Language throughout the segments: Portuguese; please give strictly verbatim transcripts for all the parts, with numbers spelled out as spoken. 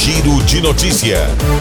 Giro de Notícia.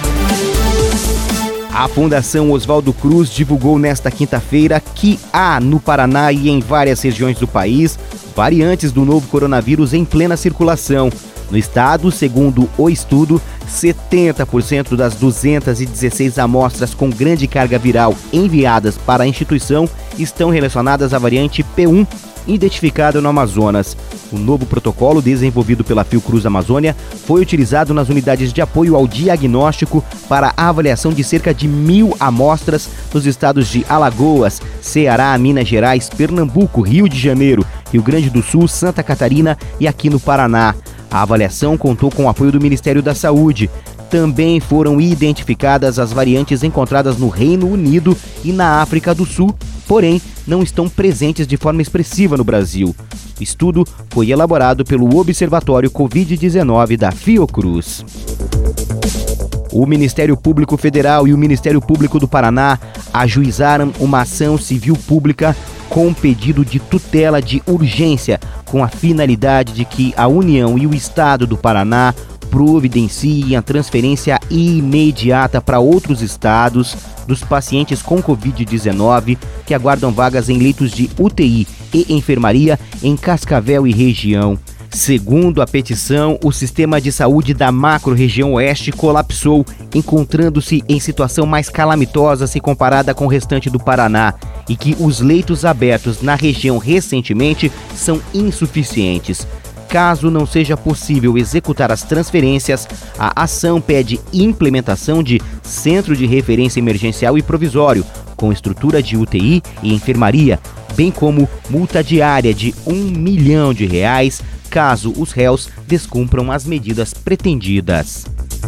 A Fundação Oswaldo Cruz divulgou nesta quinta-feira que há no Paraná e em várias regiões do país variantes do novo coronavírus em plena circulação. No estado, segundo o estudo, setenta por cento das duzentas e dezesseis amostras com grande carga viral enviadas para a instituição estão relacionadas à variante P um, identificada no Amazonas. O novo protocolo, desenvolvido pela Fiocruz Amazônia, foi utilizado nas unidades de apoio ao diagnóstico para a avaliação de cerca de mil amostras nos estados de Alagoas, Ceará, Minas Gerais, Pernambuco, Rio de Janeiro, Rio Grande do Sul, Santa Catarina e aqui no Paraná. A avaliação contou com o apoio do Ministério da Saúde. Também foram identificadas as variantes encontradas no Reino Unido e na África do Sul, porém não estão presentes de forma expressiva no Brasil. O estudo foi elaborado pelo Observatório covid dezenove da Fiocruz. O Ministério Público Federal e o Ministério Público do Paraná ajuizaram uma ação civil pública com pedido de tutela de urgência, com a finalidade de que a União e o Estado do Paraná providenciem a transferência imediata para outros estados dos pacientes com covid dezenove que aguardam vagas em leitos de U T I e enfermaria em Cascavel e região. Segundo a petição, o sistema de saúde da macro-região oeste colapsou, encontrando-se em situação mais calamitosa se comparada com o restante do Paraná, e que os leitos abertos na região recentemente são insuficientes. Caso não seja possível executar as transferências, a ação pede implementação de centro de referência emergencial e provisório, com estrutura de U T I e enfermaria, bem como multa diária de um milhão de reais, caso os réus descumpram as medidas pretendidas.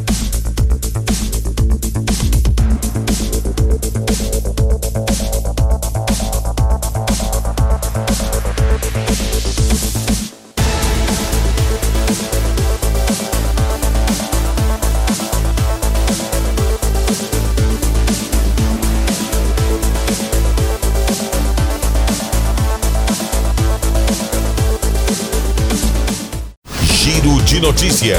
Giro de Notícia.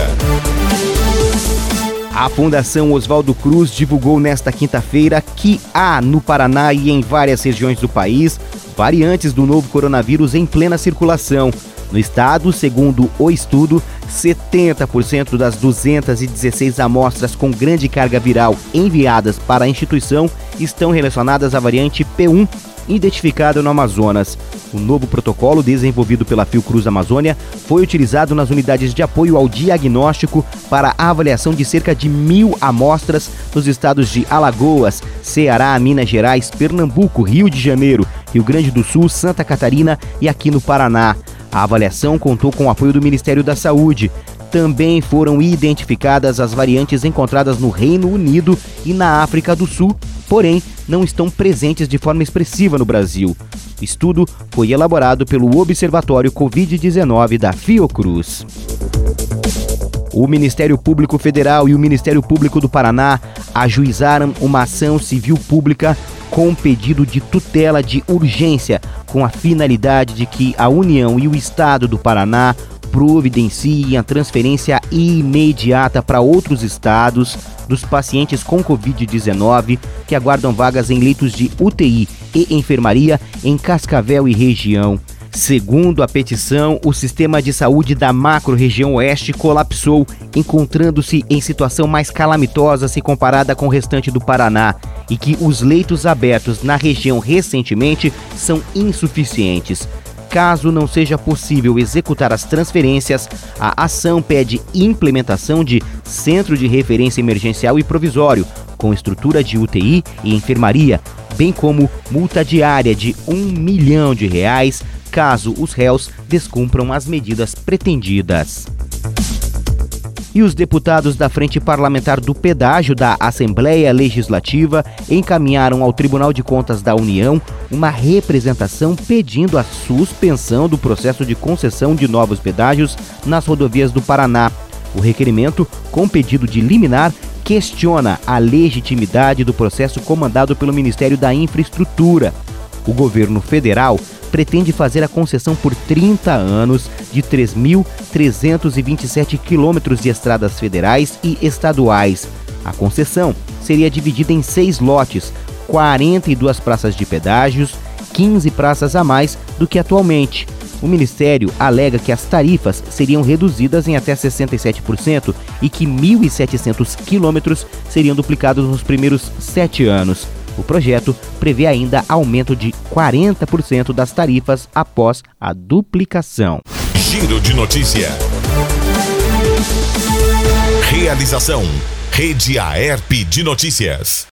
A Fundação Oswaldo Cruz divulgou nesta quinta-feira que há no Paraná e em várias regiões do país variantes do novo coronavírus em plena circulação. No estado, segundo o estudo, setenta por cento das duzentas e dezesseis amostras com grande carga viral enviadas para a instituição estão relacionadas à variante P um, identificada no Amazonas. O novo protocolo, desenvolvido pela Fiocruz Amazônia, foi utilizado nas unidades de apoio ao diagnóstico para a avaliação de cerca de mil amostras nos estados de Alagoas, Ceará, Minas Gerais, Pernambuco, Rio de Janeiro, Rio Grande do Sul, Santa Catarina e aqui no Paraná. A avaliação contou com o apoio do Ministério da Saúde. Também foram identificadas as variantes encontradas no Reino Unido e na África do Sul, porém não estão presentes de forma expressiva no Brasil. O estudo foi elaborado pelo Observatório covid dezenove da Fiocruz. O Ministério Público Federal e o Ministério Público do Paraná ajuizaram uma ação civil pública com pedido de tutela de urgência, com a finalidade de que a União e o Estado do Paraná providenciem a transferência imediata para outros estados dos pacientes com covid dezenove que aguardam vagas em leitos de U T I e enfermaria em Cascavel e região. Segundo a petição, o sistema de saúde da macro-região oeste colapsou, encontrando-se em situação mais calamitosa se comparada com o restante do Paraná, e que os leitos abertos na região recentemente são insuficientes. Caso não seja possível executar as transferências, a ação pede implementação de centro de referência emergencial e provisório, com estrutura de U T I e enfermaria, bem como multa diária de um milhão de reais, caso os réus descumpram as medidas pretendidas. E os deputados da Frente Parlamentar do Pedágio da Assembleia Legislativa encaminharam ao Tribunal de Contas da União uma representação pedindo a suspensão do processo de concessão de novos pedágios nas rodovias do Paraná. O requerimento, com pedido de liminar, questiona a legitimidade do processo comandado pelo Ministério da Infraestrutura. O governo federal pretende fazer a concessão por trinta anos de três mil trezentos e vinte e sete quilômetros de estradas federais e estaduais. A concessão seria dividida em seis lotes, quarenta e duas praças de pedágios, quinze praças a mais do que atualmente. O Ministério alega que as tarifas seriam reduzidas em até sessenta e sete por cento e que mil e setecentos quilômetros seriam duplicados nos primeiros sete anos. O projeto prevê ainda aumento de quarenta por cento das tarifas após a duplicação. Giro de notícia. Realização: Rede Aerp de Notícias.